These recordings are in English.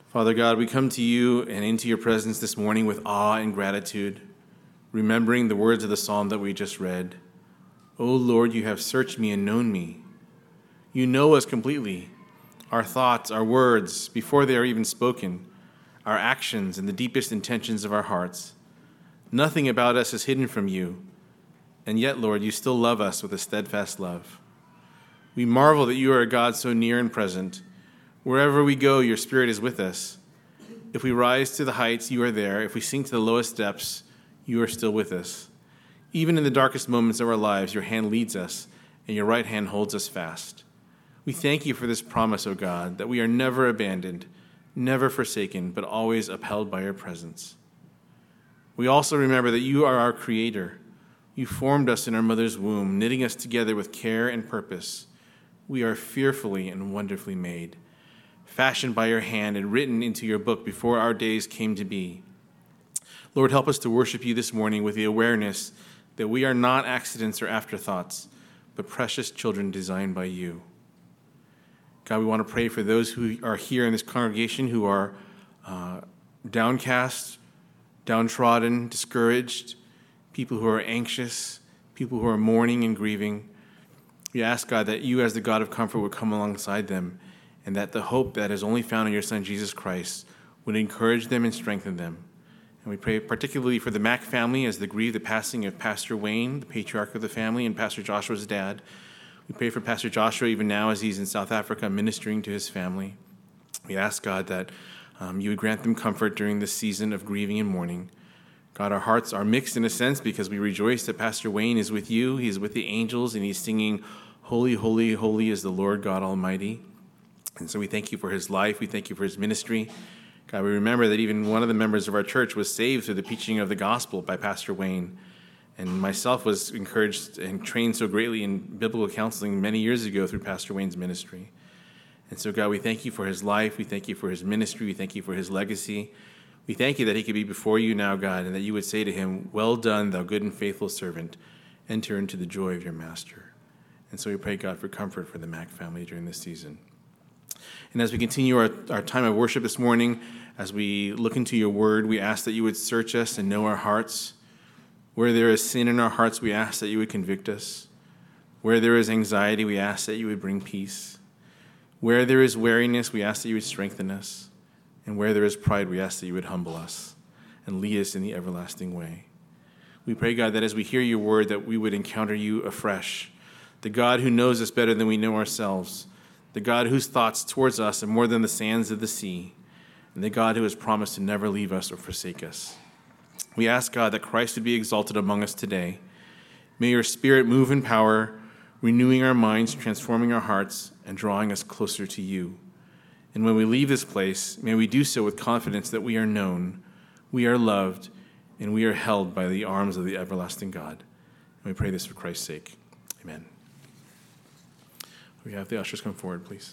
Father God, we come to you and into your presence this morning with awe and gratitude, remembering the words of the psalm that we just read. O Lord, you have searched me and known me. You know us completely, our thoughts, our words, before they are even spoken, our actions and the deepest intentions of our hearts. Nothing about us is hidden from you, and yet, Lord, you still love us with a steadfast love. We marvel that you are a God so near and present. Wherever we go, your Spirit is with us. If we rise to the heights, you are there. If we sink to the lowest depths, you are still with us. Even in the darkest moments of our lives, your hand leads us, and your right hand holds us fast. We thank you for this promise, O God, that we are never abandoned, never forsaken, but always upheld by your presence. We also remember that you are our Creator. You formed us in our mother's womb, knitting us together with care and purpose. We are fearfully and wonderfully made, fashioned by your hand and written into your book before our days came to be. Lord, help us to worship you this morning with the awareness that we are not accidents or afterthoughts, but precious children designed by you. God, we want to pray for those who are here in this congregation who are downcast, downtrodden, discouraged, people who are anxious, people who are mourning and grieving. We ask, God, that you as the God of comfort would come alongside them, and that the hope that is only found in your Son, Jesus Christ, would encourage them and strengthen them. And we pray particularly for the Mack family as they grieve the passing of Pastor Wayne, the patriarch of the family, and Pastor Joshua's dad. We pray for Pastor Joshua even now as he's in South Africa ministering to his family. We ask, God, that you would grant them comfort during this season of grieving and mourning. God, our hearts are mixed in a sense because we rejoice that Pastor Wayne is with you. He is with the angels, and he's singing, "Holy, holy, holy is the Lord God Almighty." And so we thank you for his life. We thank you for his ministry. God, we remember that even one of the members of our church was saved through the preaching of the gospel by Pastor Wayne. And myself was encouraged and trained so greatly in biblical counseling many years ago through Pastor Wayne's ministry. And so, God, we thank you for his life. We thank you for his ministry. We thank you for his legacy. We thank you that he could be before you now, God, and that you would say to him, "Well done, thou good and faithful servant. Enter into the joy of your master." And so we pray, God, for comfort for the Mack family during this season. And as we continue our time of worship this morning, as we look into your word, we ask that you would search us and know our hearts. Where there is sin in our hearts, we ask that you would convict us. Where there is anxiety, we ask that you would bring peace. Where there is weariness, we ask that you would strengthen us. And where there is pride, we ask that you would humble us and lead us in the everlasting way. We pray, God, that as we hear your word, that we would encounter you afresh, the God who knows us better than we know ourselves, the God whose thoughts towards us are more than the sands of the sea, and the God who has promised to never leave us or forsake us. We ask, God, that Christ would be exalted among us today. May your Spirit move in power, renewing our minds, transforming our hearts, and drawing us closer to you. And when we leave this place, may we do so with confidence that we are known, we are loved, and we are held by the arms of the everlasting God. And we pray this for Christ's sake. Amen. We have the ushers come forward, please.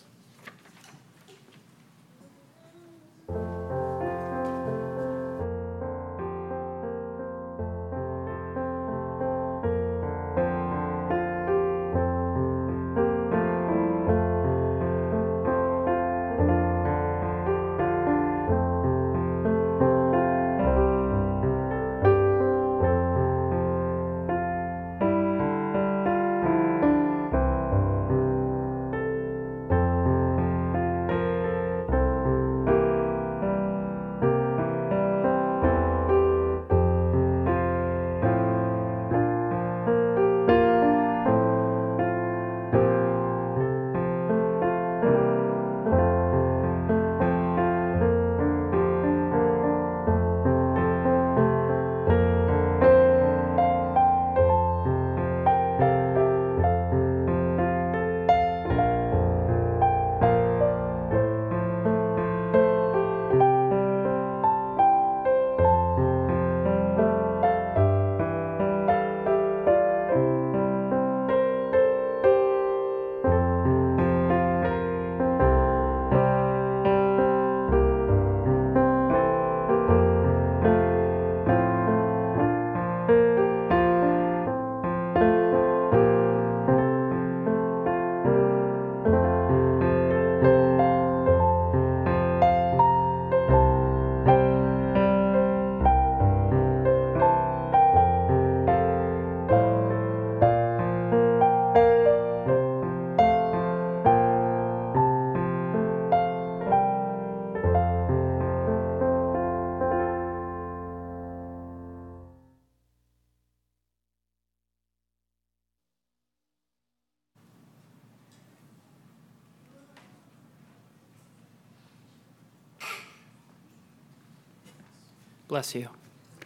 Bless you.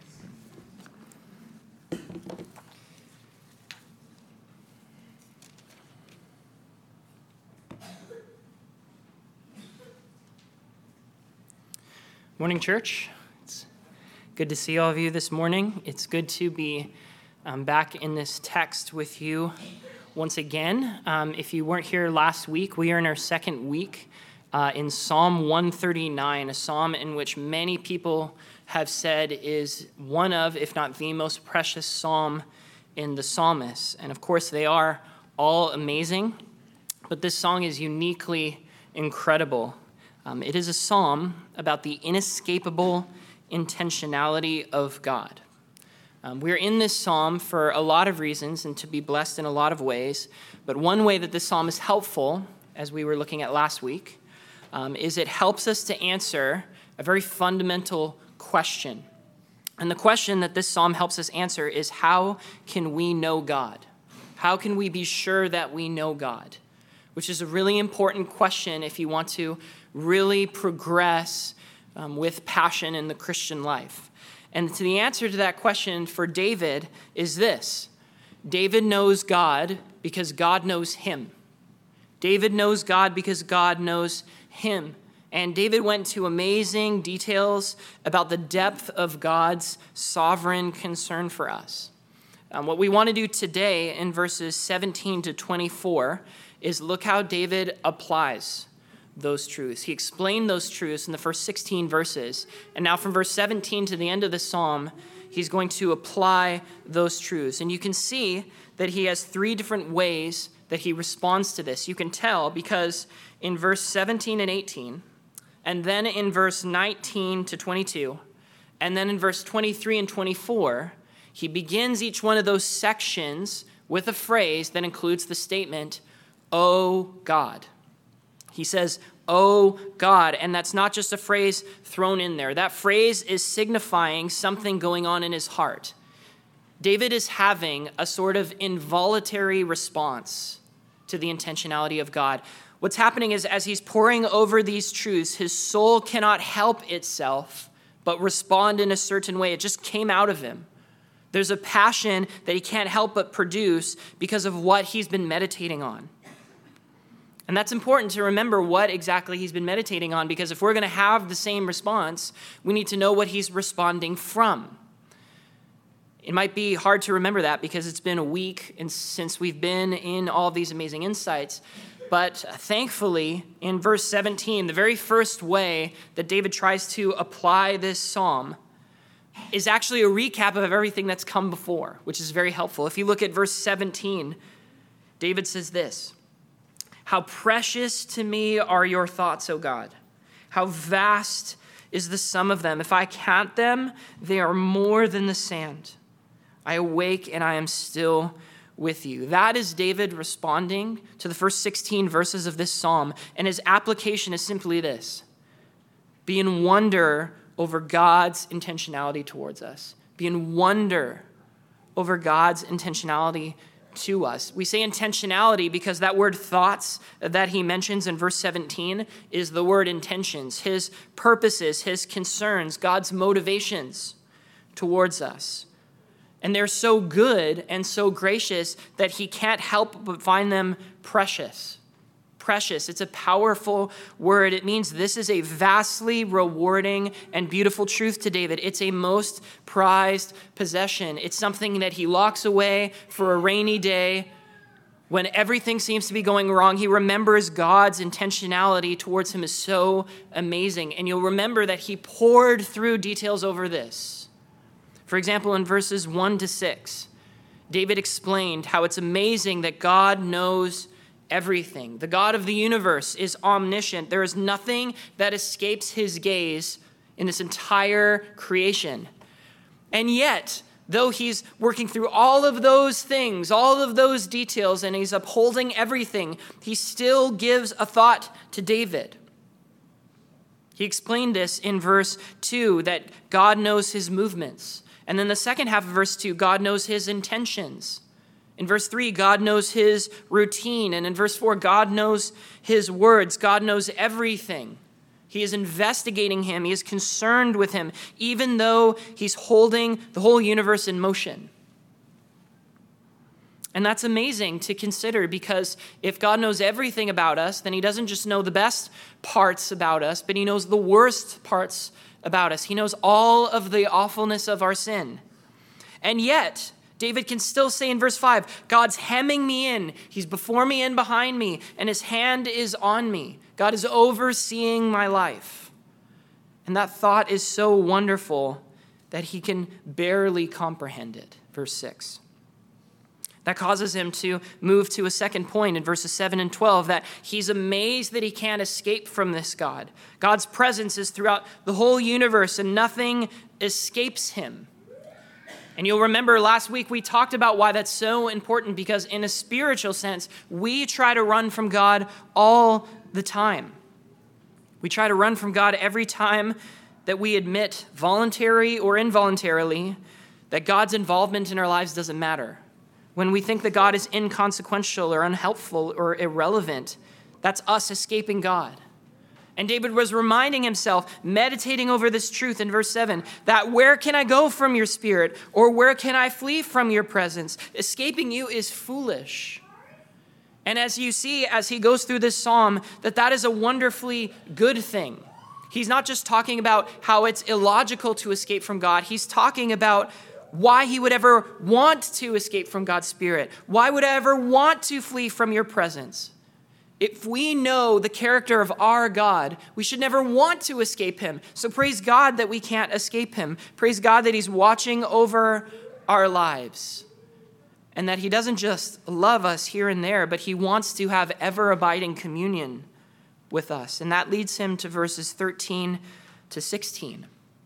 Morning, church. It's good to see all of you this morning. It's good to be back in this text with you once again. If you weren't here last week, we are in our second week in Psalm 139, a psalm in which many people have said is one of, if not the most precious psalm in the psalmists. And of course, they are all amazing, but this song is uniquely incredible. It is a psalm about the inescapable intentionality of God. We're in this psalm for a lot of reasons and to be blessed in a lot of ways, but one way that this psalm is helpful, as we were looking at last week, is it helps us to answer a very fundamental question. And the question that this psalm helps us answer is, how can we know God? How can we be sure that we know God? Which is a really important question if you want to really progress with passion in the Christian life. And the answer to that question for David is this: David knows God because God knows him. David knows God because God knows him. And David went to amazing details about the depth of God's sovereign concern for us. What we want to do today in verses 17 to 24 is look how David applies those truths. He explained those truths in the first 16 verses. And now from verse 17 to the end of the psalm, he's going to apply those truths. And you can see that he has three different ways that he responds to this. You can tell because in verse 17 and 18, and then in verse 19 to 22, and then in verse 23 and 24, he begins each one of those sections with a phrase that includes the statement, "Oh God." He says, "Oh God," and that's not just a phrase thrown in there. That phrase is signifying something going on in his heart. David is having a sort of involuntary response to the intentionality of God. What's happening is as he's poring over these truths, his soul cannot help itself but respond in a certain way. It just came out of him. There's a passion that he can't help but produce because of what he's been meditating on. And that's important to remember what exactly he's been meditating on, because if we're going to have the same response, we need to know what he's responding from. It might be hard to remember that because it's been a week since we've been in all these amazing insights. But thankfully, in verse 17, the very first way that David tries to apply this psalm is actually a recap of everything that's come before, which is very helpful. If you look at verse 17, David says this: "How precious to me are your thoughts, O God. How vast is the sum of them. If I count them, they are more than the sand. I awake and I am still with you." That is David responding to the first 16 verses of this psalm. And his application is simply this: be in wonder over God's intentionality towards us. Be in wonder over God's intentionality to us. We say intentionality because that word thoughts that he mentions in verse 17 is the word intentions, his purposes, his concerns, God's motivations towards us. And they're so good and so gracious that he can't help but find them precious. Precious. It's a powerful word. It means this is a vastly rewarding and beautiful truth to David. It's a most prized possession. It's something that he locks away for a rainy day when everything seems to be going wrong. He remembers God's intentionality towards him is so amazing. And you'll remember that he poured through details over this. For example, in verses 1 to 6, David explained how it's amazing that God knows everything. The God of the universe is omniscient. There is nothing that escapes his gaze in this entire creation. And yet, though he's working through all of those things, all of those details, and he's upholding everything, he still gives a thought to David. He explained this in verse 2, that God knows his movements. And then the second half of verse 2, God knows his intentions. In verse 3, God knows his routine. And in verse 4, God knows his words. God knows everything He is investigating him. He is concerned with him, even though he's holding the whole universe in motion. And that's amazing to consider, because if God knows everything about us, then he doesn't just know the best parts about us, but he knows the worst parts about us. He knows all of the awfulness of our sin. And yet, David can still say in verse 5, God's hemming me in. He's before me and behind me, and his hand is on me. God is overseeing my life. And that thought is so wonderful that he can barely comprehend it. Verse 6. That causes him to move to a second point in verses 7 and 12, that he's amazed that he can't escape from this God. God's presence is throughout the whole universe, and nothing escapes him. And you'll remember last week we talked about why that's so important, because in a spiritual sense, we try to run from God all the time. We try to run from God every time that we admit, voluntary or involuntarily, that God's involvement in our lives doesn't matter. When we think that God is inconsequential or unhelpful or irrelevant, that's us escaping God. And David was reminding himself, meditating over this truth in verse 7, that where can I go from your spirit, or where can I flee from your presence? Escaping you is foolish. And as you see, as he goes through this psalm, that is a wonderfully good thing. He's not just talking about how it's illogical to escape from God. He's talking about why he would ever want to escape from God's Spirit. Why would I ever want to flee from your presence? If we know the character of our God, we should never want to escape him. So praise God that we can't escape him. Praise God that he's watching over our lives, and that he doesn't just love us here and there, but he wants to have ever-abiding communion with us. And that leads him to verses 13 to 16,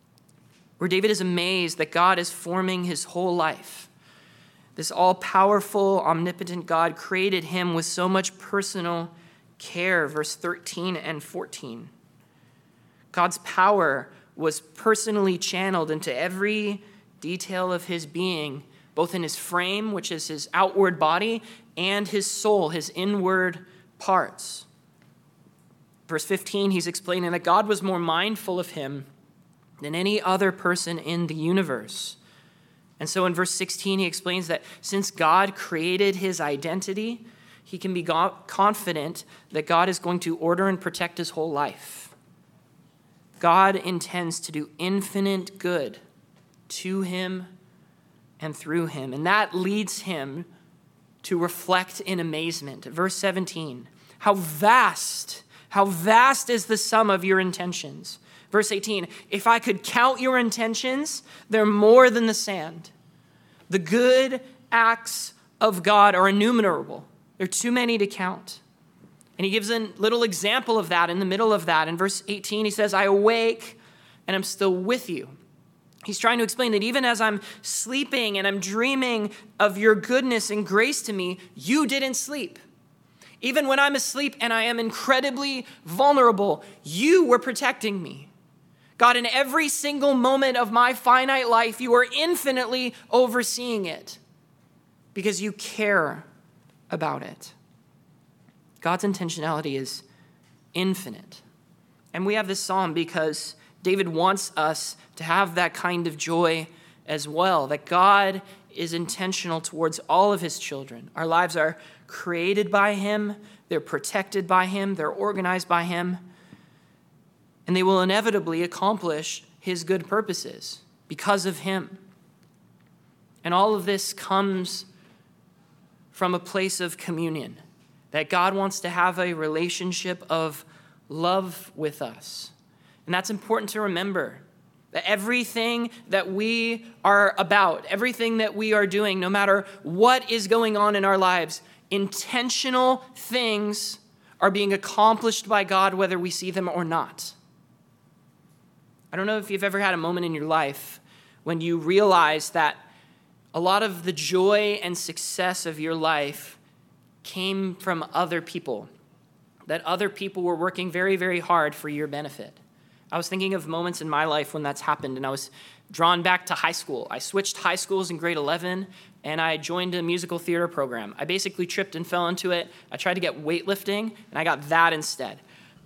where David is amazed that God is forming his whole life. This all-powerful, omnipotent God created him with so much personal care, verse 13 and 14. God's power was personally channeled into every detail of his being, both in his frame, which is his outward body, and his soul, his inward parts. Verse 15, he's explaining that God was more mindful of him than any other person in the universe. And so in verse 16, he explains that since God created his identity, he can be confident that God is going to order and protect his whole life. God intends to do infinite good to him and through him. And that leads him to reflect in amazement. Verse 17, how vast is the sum of your intentions. Verse 18, if I could count your intentions, they're more than the sand. The good acts of God are innumerable. They're too many to count. And he gives a little example of that in the middle of that. In verse 18, he says, I awake and I'm still with you. He's trying to explain that even as I'm sleeping and I'm dreaming of your goodness and grace to me, you didn't sleep. Even when I'm asleep and I am incredibly vulnerable, you were protecting me. God, in every single moment of my finite life, you are infinitely overseeing it because you care about it. God's intentionality is infinite. And we have this psalm because David wants us to have that kind of joy as well, that God is intentional towards all of his children. Our lives are created by him, they're protected by him, they're organized by him, and they will inevitably accomplish his good purposes because of him. And all of this comes from a place of communion, that God wants to have a relationship of love with us. And that's important to remember, that everything that we are about, everything that we are doing, no matter what is going on in our lives, intentional things are being accomplished by God, whether we see them or not. I don't know if you've ever had a moment in your life when you realize that a lot of the joy and success of your life came from other people, that other people were working very, very hard for your benefit. I was thinking of moments in my life when that's happened, and I was drawn back to high school. I switched high schools in grade 11, and I joined a musical theater program. I basically tripped and fell into it. I tried to get weightlifting, and I got that instead.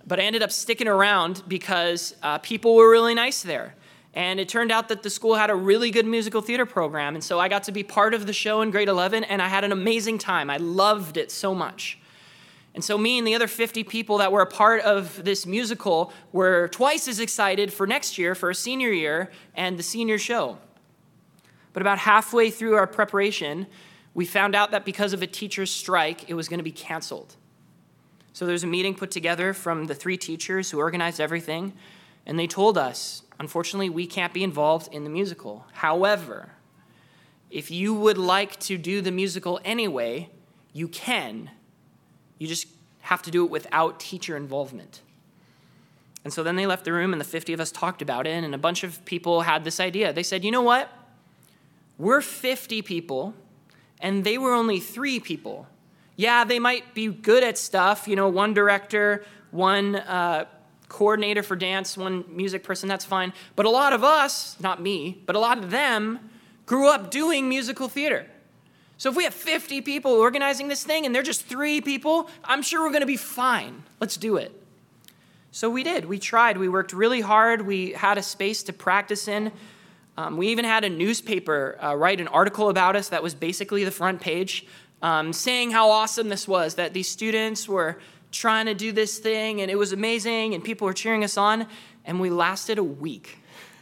But I ended up sticking around because people were really nice there. And it turned out that the school had a really good musical theater program. And so I got to be part of the show in grade 11, and I had an amazing time. I loved it so much. And so me and the other 50 people that were a part of this musical were twice as excited for next year, for a senior year, and the senior show. But about halfway through our preparation, we found out that because of a teacher's strike, it was going to be canceled. So there was a meeting put together from the 3 teachers who organized everything, and they told us, unfortunately, we can't be involved in the musical. However, if you would like to do the musical anyway, you can. You just have to do it without teacher involvement. And so then they left the room, and the 50 of us talked about it, and a bunch of people had this idea. They said, you know what? We're 50 people, and they were only 3 people. Yeah, they might be good at stuff, one director, one coordinator for dance, one music person, that's fine. But a lot of us, not me, but a lot of them grew up doing musical theater. So if we have 50 people organizing this thing and they're just 3 people, I'm sure we're going to be fine. Let's do it. So we did. We tried. We worked really hard. We had a space to practice in. We even had a newspaper write an article about us that was basically the front page, saying how awesome this was, that these students were trying to do this thing, and it was amazing, and people were cheering us on, and we lasted a week.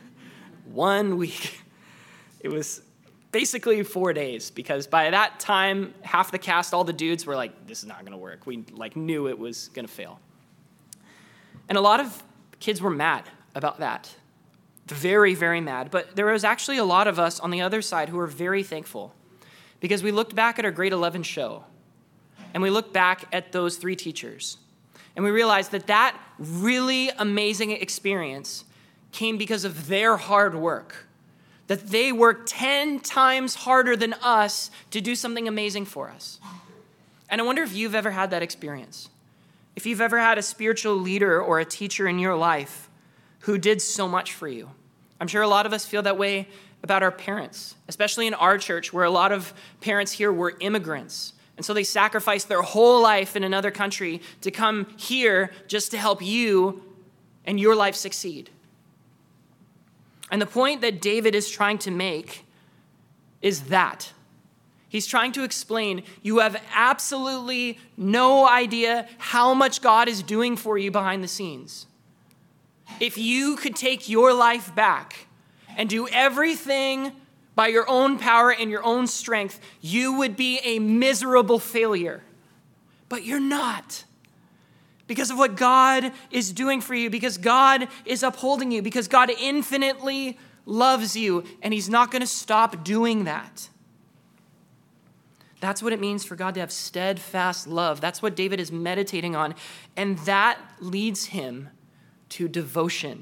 1 week. It was basically 4 days, because by that time, half the cast, all the dudes were like, this is not going to work. We knew it was going to fail. And a lot of kids were mad about that. Very, very mad. But there was actually a lot of us on the other side who were very thankful, because we looked back at our grade 11 show, and we looked back at those 3 teachers, and we realized that that really amazing experience came because of their hard work, that they worked 10 times harder than us to do something amazing for us. And I wonder if you've ever had that experience. If you've ever had a spiritual leader or a teacher in your life who did so much for you. I'm sure a lot of us feel that way about our parents, especially in our church, where a lot of parents here were immigrants. And so they sacrificed their whole life in another country to come here just to help you and your life succeed. And the point that David is trying to make is that. He's trying to explain you have absolutely no idea how much God is doing for you behind the scenes. If you could take your life back and do everything by your own power and your own strength, you would be a miserable failure. But you're not. Because of what God is doing for you, because God is upholding you, because God infinitely loves you, and he's not going to stop doing that. That's what it means for God to have steadfast love. That's what David is meditating on, and that leads him to devotion.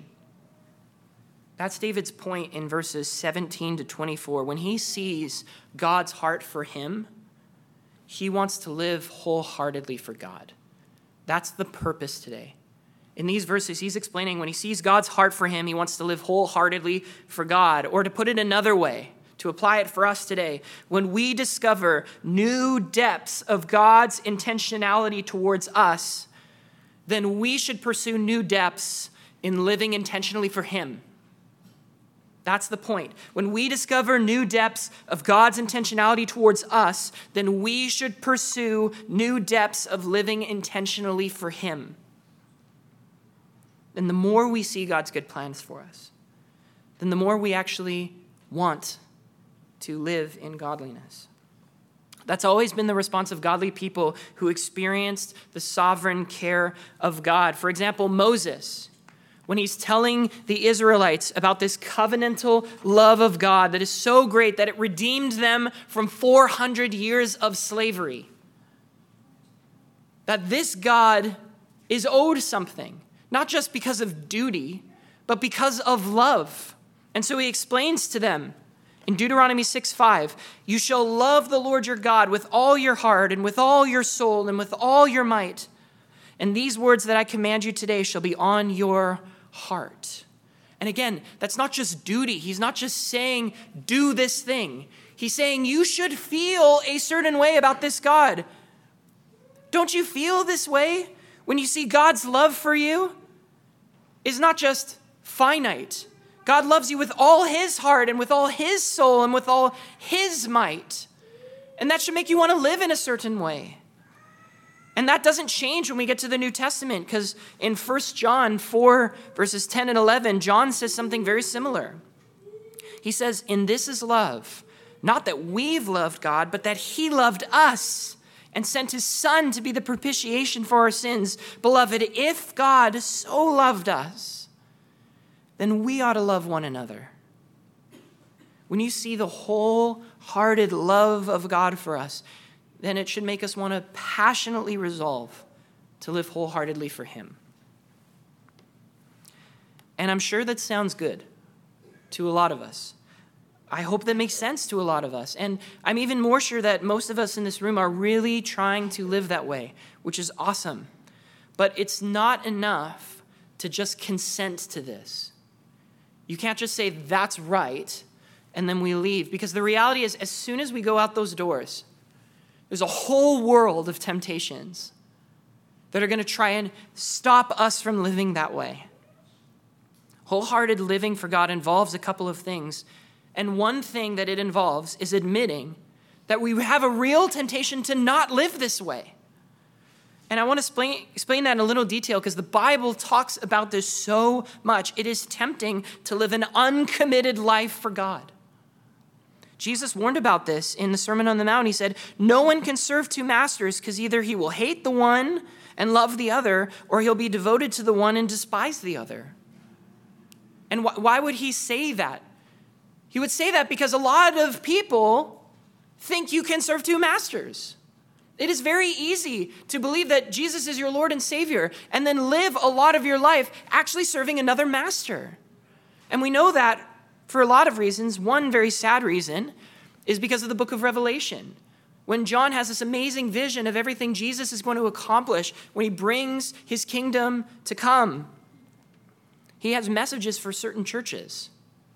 That's David's point in verses 17 to 24. When he sees God's heart for him, he wants to live wholeheartedly for God. That's the purpose today. In these verses, he's explaining when he sees God's heart for him, he wants to live wholeheartedly for God. Or to put it another way, to apply it for us today, when we discover new depths of God's intentionality towards us, then we should pursue new depths in living intentionally for him. That's the point. When we discover new depths of God's intentionality towards us, then we should pursue new depths of living intentionally for him. And the more we see God's good plans for us, then the more we actually want to live in godliness. That's always been the response of godly people who experienced the sovereign care of God. For example, Moses, when he's telling the Israelites about this covenantal love of God that is so great that it redeemed them from 400 years of slavery. That this God is owed something, not just because of duty, but because of love. And so he explains to them in Deuteronomy 6:5, you shall love the Lord your God with all your heart and with all your soul and with all your might. And these words that I command you today shall be on your heart. And again, that's not just duty. He's not just saying, do this thing. He's saying you should feel a certain way about this God. Don't you feel this way when you see God's love for you is not just finite. God loves you with all his heart and with all his soul and with all his might. And that should make you want to live in a certain way. And that doesn't change when we get to the New Testament, because in 1 John 4, verses 10 and 11, John says something very similar. He says, "In this is love, not that we've loved God, but that he loved us and sent his Son to be the propitiation for our sins. Beloved, if God so loved us, then we ought to love one another." When you see the wholehearted love of God for us, then it should make us want to passionately resolve to live wholeheartedly for him. And I'm sure that sounds good to a lot of us. I hope that makes sense to a lot of us. And I'm even more sure that most of us in this room are really trying to live that way, which is awesome. But it's not enough to just consent to this. You can't just say, "That's right," and then we leave. Because the reality is, as soon as we go out those doors, there's a whole world of temptations that are going to try and stop us from living that way. Wholehearted living for God involves a couple of things. And one thing that it involves is admitting that we have a real temptation to not live this way. And I want to explain that in a little detail, because the Bible talks about this so much. It is tempting to live an uncommitted life for God. Jesus warned about this in the Sermon on the Mount. He said, "No one can serve two masters, because either he will hate the one and love the other, or he'll be devoted to the one and despise the other." And why would he say that? He would say that because a lot of people think you can serve two masters. It is very easy to believe that Jesus is your Lord and Savior and then live a lot of your life actually serving another master. And we know that for a lot of reasons. One very sad reason is because of the book of Revelation. When John has this amazing vision of everything Jesus is going to accomplish when he brings his kingdom to come, he has messages for certain churches.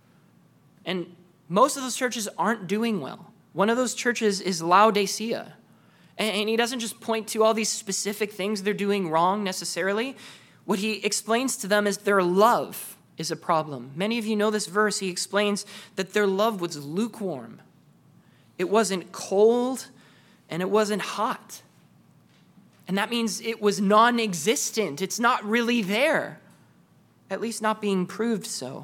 And most of those churches aren't doing well. One of those churches is Laodicea. And he doesn't just point to all these specific things they're doing wrong necessarily. What he explains to them is their love is a problem. Many of you know this verse. He explains that their love was lukewarm. It wasn't cold and it wasn't hot. And that means it was non-existent. It's not really there, at least not being proved so.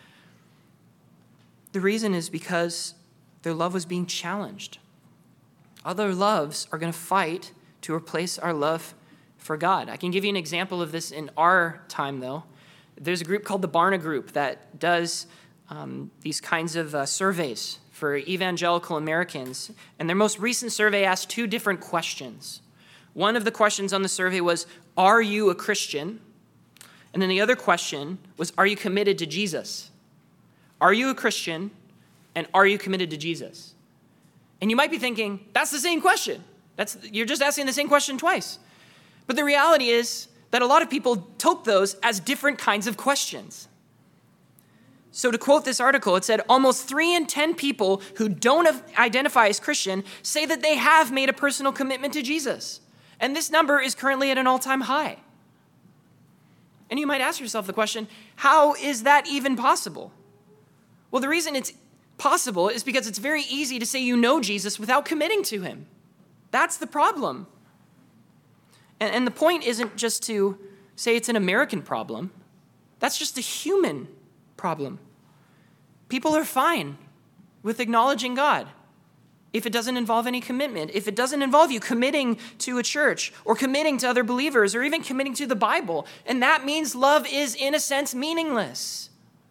The reason is because their love was being challenged. Other loves are going to fight to replace our love for God. I can give you an example of this in our time, though. There's a group called the Barna Group that does these kinds of surveys for evangelical Americans. And their most recent survey asked two different questions. One of the questions on the survey was, "Are you a Christian?" And then the other question was, "Are you committed to Jesus?" Are you a Christian? And are you committed to Jesus? And you might be thinking, that's the same question. You're just asking the same question twice. But the reality is that a lot of people took those as different kinds of questions. So to quote this article, it said, almost 3 in 10 people who don't identify as Christian say that they have made a personal commitment to Jesus. And this number is currently at an all-time high. And you might ask yourself the question, how is that even possible? Well, the reason it's possible is because it's very easy to say you know Jesus without committing to him. That's the problem. And the point isn't just to say it's an American problem. That's just a human problem. People are fine with acknowledging God if it doesn't involve any commitment, if it doesn't involve you committing to a church or committing to other believers or even committing to the Bible. And that means love is, in a sense, meaningless.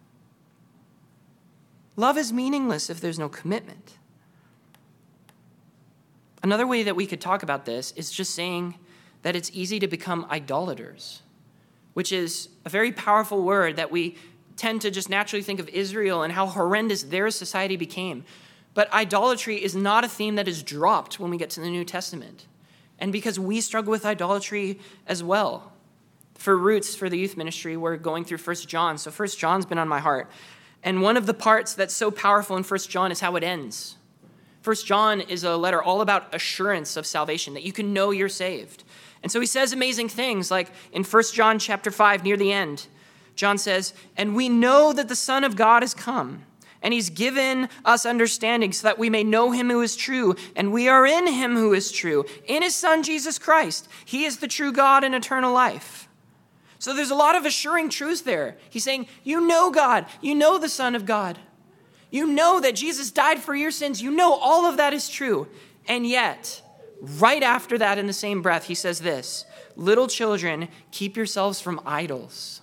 Love is meaningless if there's no commitment. Another way that we could talk about this is just saying that it's easy to become idolaters, which is a very powerful word that we tend to just naturally think of Israel and how horrendous their society became. But idolatry is not a theme that is dropped when we get to the New Testament. And because we struggle with idolatry as well. For Roots, for the youth ministry, we're going through 1 John. So 1 John's been on my heart. And one of the parts that's so powerful in 1 John is how it ends. 1 John is a letter all about assurance of salvation, that you can know you're saved. And so he says amazing things, like in 1 John chapter 5, near the end, John says, "And we know that the Son of God has come, and he's given us understanding so that we may know him who is true, and we are in him who is true, in his Son, Jesus Christ. He is the true God and eternal life." So there's a lot of assuring truths there. He's saying, you know God, you know the Son of God. You know that Jesus died for your sins. You know all of that is true. And yet, right after that, in the same breath, he says this, "Little children, keep yourselves from idols."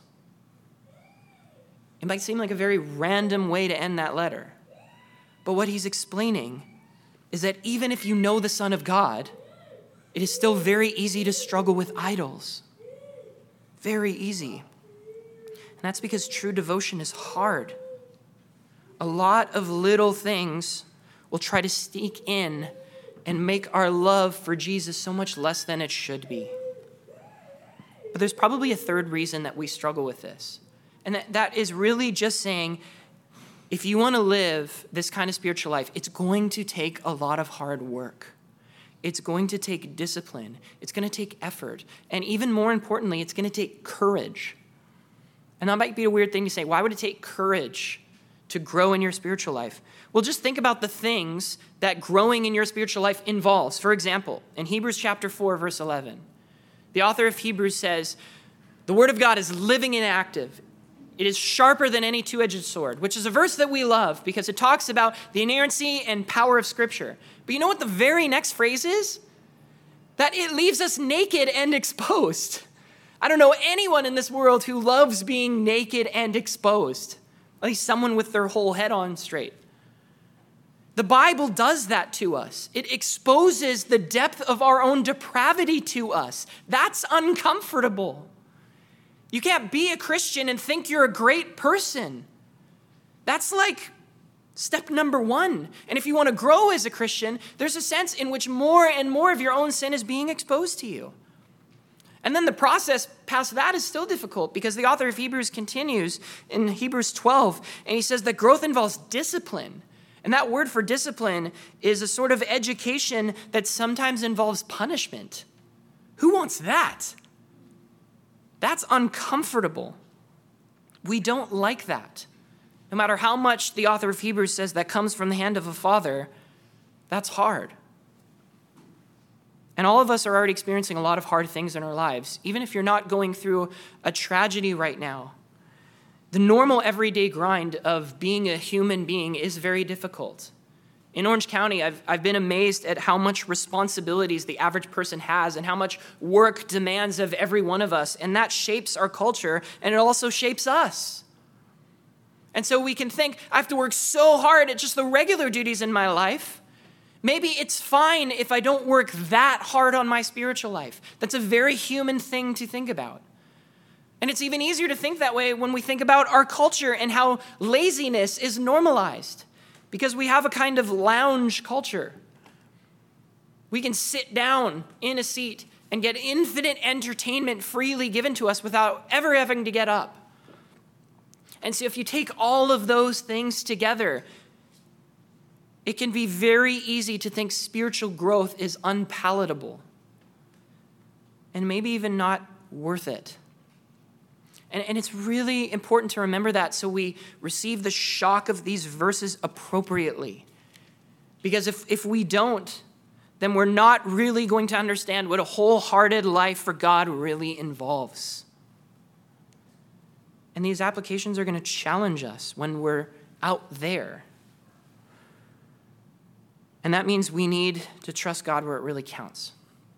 It might seem like a very random way to end that letter. But what he's explaining is that even if you know the Son of God, it is still very easy to struggle with idols. Very easy. And that's because true devotion is hard. A lot of little things will try to sneak in and make our love for Jesus so much less than it should be. But there's probably a third reason that we struggle with this. And that is really just saying, if you want to live this kind of spiritual life, it's going to take a lot of hard work. It's going to take discipline. It's going to take effort. And even more importantly, it's going to take courage. And that might be a weird thing to say. Why would it take courage to grow in your spiritual life? Well, just think about the things that growing in your spiritual life involves. For example, in Hebrews chapter 4, verse 11, the author of Hebrews says, "The word of God is living and active. It is sharper than any two-edged sword," which is a verse that we love because it talks about the inerrancy and power of Scripture. But you know what the very next phrase is? That it leaves us naked and exposed. I don't know anyone in this world who loves being naked and exposed. At least someone with their whole head on straight. The Bible does that to us. It exposes the depth of our own depravity to us. That's uncomfortable. You can't be a Christian and think you're a great person. That's like step number one. And if you want to grow as a Christian, there's a sense in which more and more of your own sin is being exposed to you. And then the process past that is still difficult because the author of Hebrews continues in Hebrews 12, and he says that growth involves discipline. And that word for discipline is a sort of education that sometimes involves punishment. Who wants that? That's uncomfortable. We don't like that. No matter how much the author of Hebrews says that comes from the hand of a father, that's hard. And all of us are already experiencing a lot of hard things in our lives. Even if you're not going through a tragedy right now, the normal everyday grind of being a human being is very difficult. In Orange County, I've been amazed at how much responsibilities the average person has and how much work demands of every one of us. And that shapes our culture, and it also shapes us. And so we can think, I have to work so hard at just the regular duties in my life. Maybe it's fine if I don't work that hard on my spiritual life. That's a very human thing to think about. And it's even easier to think that way when we think about our culture and how laziness is normalized. Because we have a kind of lounge culture. We can sit down in a seat and get infinite entertainment freely given to us without ever having to get up. And so if you take all of those things together, it can be very easy to think spiritual growth is unpalatable and maybe even not worth it. And it's really important to remember that so we receive the shock of these verses appropriately. Because if we don't, then we're not really going to understand what a wholehearted life for God really involves. And these applications are going to challenge us when we're out there. And that means we need to trust God where it really counts.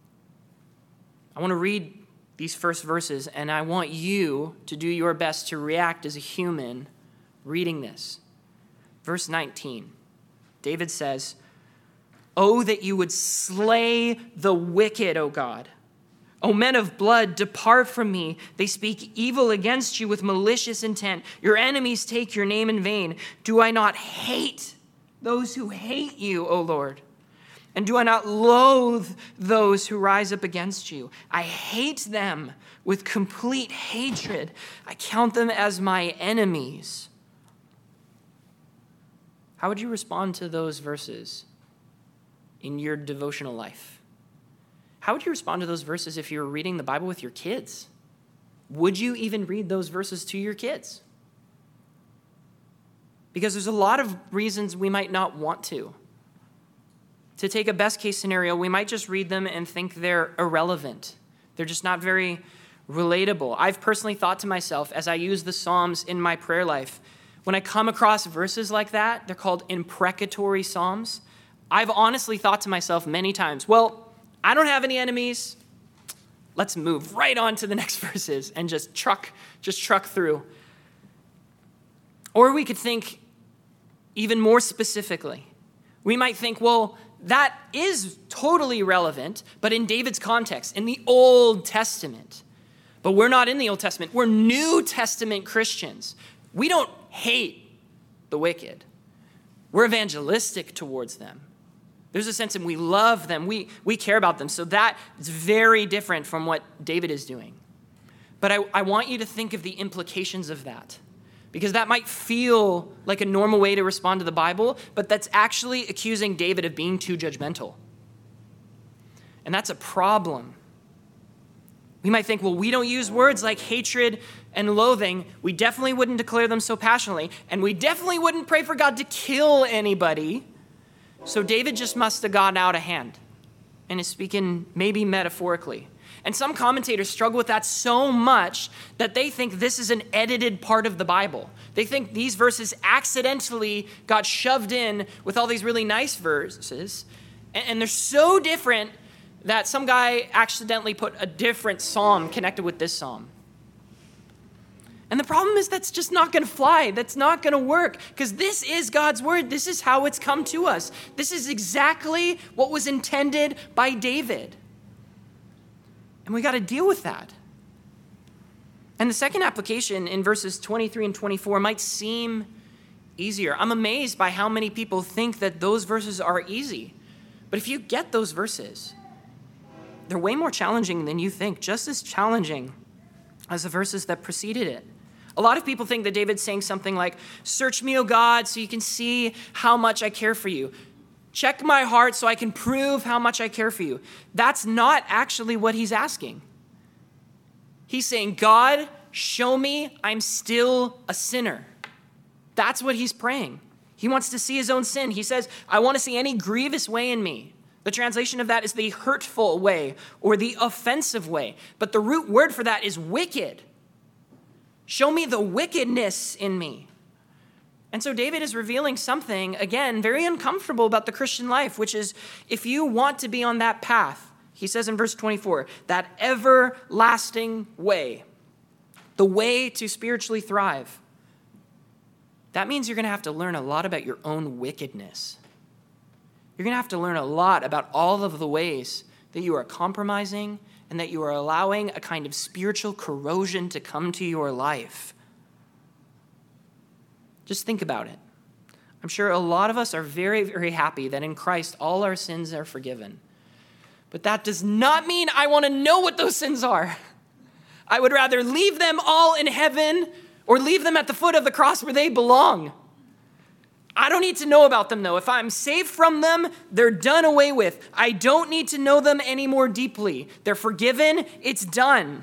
I want to read these first verses, and I want you to do your best to react as a human reading this. Verse 19, David says, "Oh, that you would slay the wicked, O God. O men of blood, depart from me. They speak evil against you with malicious intent. Your enemies take your name in vain. Do I not hate those who hate you, O Lord? And do I not loathe those who rise up against you? I hate them with complete hatred. I count them as my enemies." How would you respond to those verses in your devotional life? how would you respond to those verses if you were reading the Bible with your kids? Would you even read those verses to your kids? Because there's a lot of reasons we might not want to. To take a best case scenario, we might just read them and think they're irrelevant. They're just not very relatable. I've personally thought to myself, as I use the Psalms in my prayer life, when I come across verses like that, they're called imprecatory Psalms. I've honestly thought to myself many times, well, I don't have any enemies. Let's move right on to the next verses and just truck through. Or we could think even more specifically. We might think, well, that is totally relevant, but in David's context, in the Old Testament. But we're not in the Old Testament. We're New Testament Christians. We don't hate the wicked. We're evangelistic towards them. There's a sense in we love them. We care about them. So that is very different from what David is doing. But I want you to think of the implications of that, because that might feel like a normal way to respond to the Bible, but that's actually accusing David of being too judgmental. And that's a problem. We might think, well, we don't use words like hatred and loathing. We definitely wouldn't declare them so passionately, and we definitely wouldn't pray for God to kill anybody. So David just must have gotten out of hand and is speaking maybe metaphorically. And some commentators struggle with that so much that they think this is an edited part of the Bible. They think these verses accidentally got shoved in with all these really nice verses, and they're so different that some guy accidentally put a different psalm connected with this psalm. And the problem is that's just not going to fly. That's not going to work, because this is God's word. This is how it's come to us. This is exactly what was intended by David. And we got to deal with that. And the second application in verses 23 and 24 might seem easier. I'm amazed by how many people think that those verses are easy. But if you get those verses, they're way more challenging than you think, just as challenging as the verses that preceded it. A lot of people think that David's saying something like, search me, O God, so you can see how much I care for you. Check my heart so I can prove how much I care for you. That's not actually what he's asking. He's saying, God, show me I'm still a sinner. That's what he's praying. He wants to see his own sin. He says, I want to see any grievous way in me. The translation of that is the hurtful way or the offensive way. But the root word for that is wicked. Show me the wickedness in me. And so David is revealing something, again, very uncomfortable about the Christian life, which is if you want to be on that path, he says in verse 24, that everlasting way, the way to spiritually thrive, that means you're going to have to learn a lot about your own wickedness. You're going to have to learn a lot about all of the ways that you are compromising and that you are allowing a kind of spiritual corrosion to come to your life. Just think about it. I'm sure a lot of us are very, very happy that in Christ all our sins are forgiven. But that does not mean I want to know what those sins are. I would rather leave them all in heaven or leave them at the foot of the cross where they belong. I don't need to know about them, though. If I'm saved from them, they're done away with. I don't need to know them any more deeply. They're forgiven. It's done.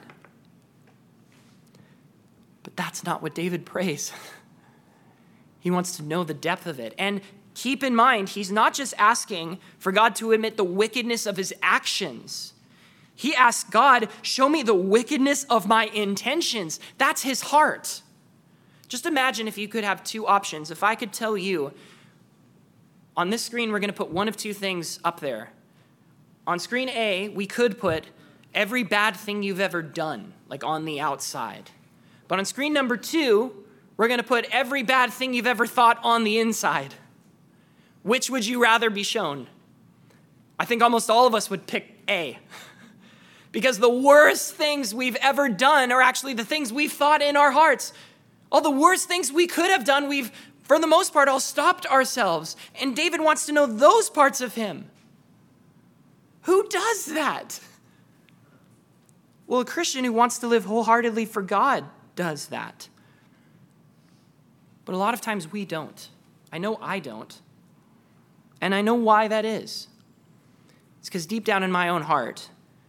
But that's not what David prays. He wants to know the depth of it. And keep in mind, he's not just asking for God to admit the wickedness of his actions. He asks God, show me the wickedness of my intentions. That's his heart. Just imagine if you could have two options. If I could tell you, on this screen, we're going to put one of two things up there. On screen A, we could put every bad thing you've ever done, like on the outside. But on screen number 2, we're going to put every bad thing you've ever thought on the inside. Which would you rather be shown? I think almost all of us would pick A. Because the worst things we've ever done are actually the things we've thought in our hearts. All the worst things we could have done, we've, for the most part, all stopped ourselves. And David wants to know those parts of him. Who does that? Well, a Christian who wants to live wholeheartedly for God does that. But a lot of times we don't. I know I don't. And I know why that is. It's because deep down in my own heart,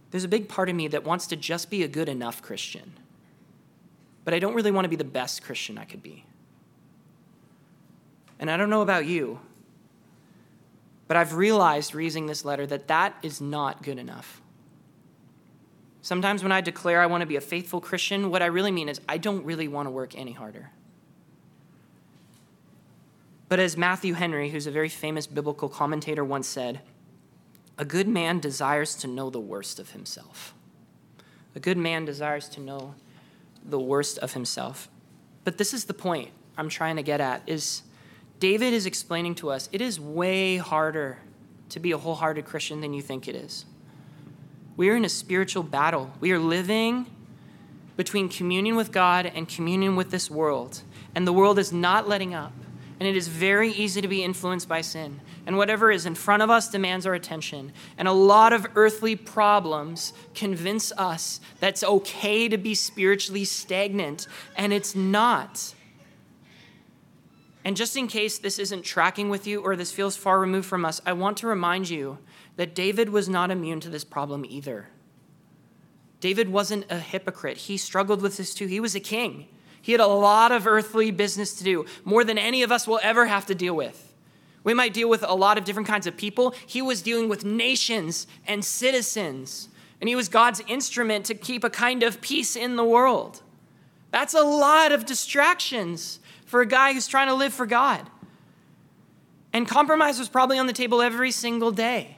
there's a big part of me that wants to just be a good enough Christian. But I don't really want to be the best Christian I could be. And I don't know about you, but I've realized reading this letter that is not good enough. Sometimes when I declare I want to be a faithful Christian, what I really mean is I don't really want to work any harder. But as Matthew Henry, who's a very famous biblical commentator, once said, a good man desires to know the worst of himself. A good man desires to know the worst of himself. But this is the point I'm trying to get at, is David is explaining to us it is way harder to be a wholehearted Christian than you think it is. We are in a spiritual battle. We are living between communion with God and communion with this world. And the world is not letting up. And it is very easy to be influenced by sin. And whatever is in front of us demands our attention. And a lot of earthly problems convince us that it's okay to be spiritually stagnant. And it's not. And just in case this isn't tracking with you or this feels far removed from us, I want to remind you that David was not immune to this problem either. David wasn't a hypocrite. He struggled with this too. He was a king. He had a lot of earthly business to do, more than any of us will ever have to deal with. We might deal with a lot of different kinds of people. He was dealing with nations and citizens, and he was God's instrument to keep a kind of peace in the world. That's a lot of distractions for a guy who's trying to live for God. And compromise was probably on the table every single day.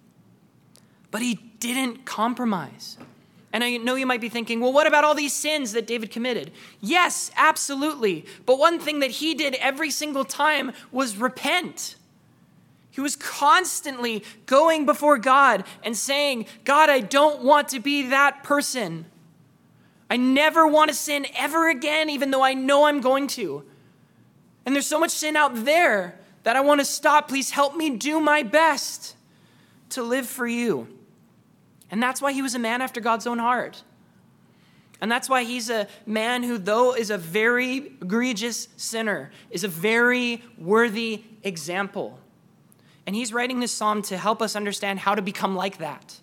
But he didn't compromise. And I know you might be thinking, well, what about all these sins that David committed? Yes, absolutely. But one thing that he did every single time was repent. He was constantly going before God and saying, God, I don't want to be that person. I never want to sin ever again, even though I know I'm going to. And there's so much sin out there that I want to stop. Please help me do my best to live for you. And that's why he was a man after God's own heart. And that's why he's a man who, though is a very egregious sinner, is a very worthy example. And he's writing this psalm to help us understand how to become like that.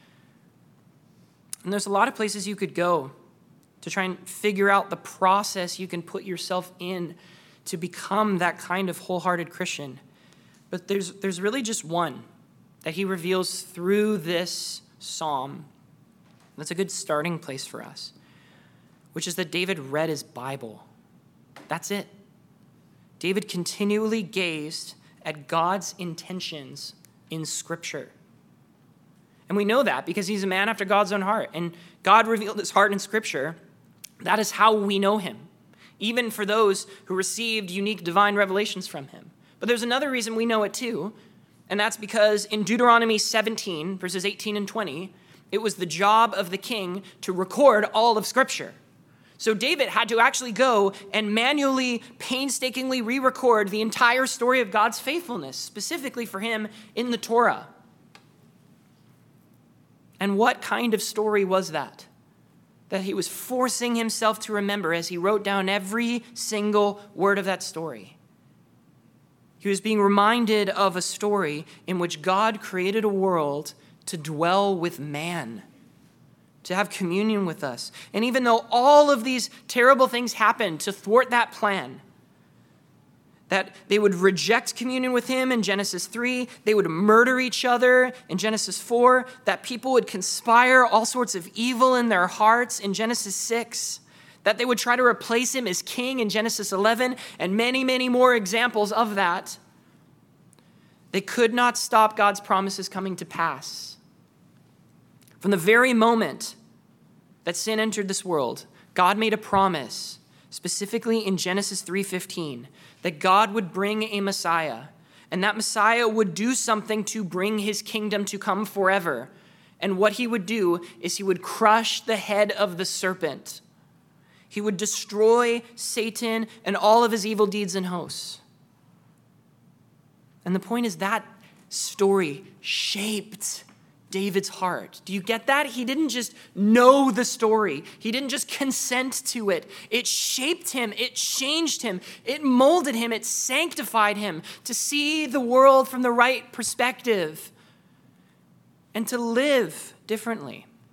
And there's a lot of places you could go to try and figure out the process you can put yourself in to become that kind of wholehearted Christian. But there's really just one that he reveals through this psalm. That's a good starting place for us, which is that David read his Bible. That's it. David continually gazed at God's intentions in Scripture. And we know that because he's a man after God's own heart. And God revealed his heart in Scripture. That is how we know him, even for those who received unique divine revelations from him. But there's another reason we know it too, and that's because in Deuteronomy 17, verses 18 and 20, it was the job of the king to record all of Scripture. So David had to actually go and manually, painstakingly re-record the entire story of God's faithfulness, specifically for him in the Torah. And what kind of story was that? That he was forcing himself to remember as he wrote down every single word of that story. He was being reminded of a story in which God created a world to dwell with man, to have communion with us. And even though all of these terrible things happened to thwart that plan, that they would reject communion with him in Genesis 3, they would murder each other in Genesis 4, that people would conspire all sorts of evil in their hearts in Genesis 6, that they would try to replace him as king in Genesis 11, and many, many more examples of that. They could not stop God's promises coming to pass. From the very moment that sin entered this world, God made a promise, specifically in Genesis 3:15, that God would bring a Messiah, and that Messiah would do something to bring his kingdom to come forever. And what he would do is he would crush the head of the serpent. He would destroy Satan and all of his evil deeds and hosts. And the point is that story shaped David's heart. Do you get that? He didn't just know the story. He didn't just consent to it. It shaped him. It changed him. It molded him. It sanctified him to see the world from the right perspective and to live differently.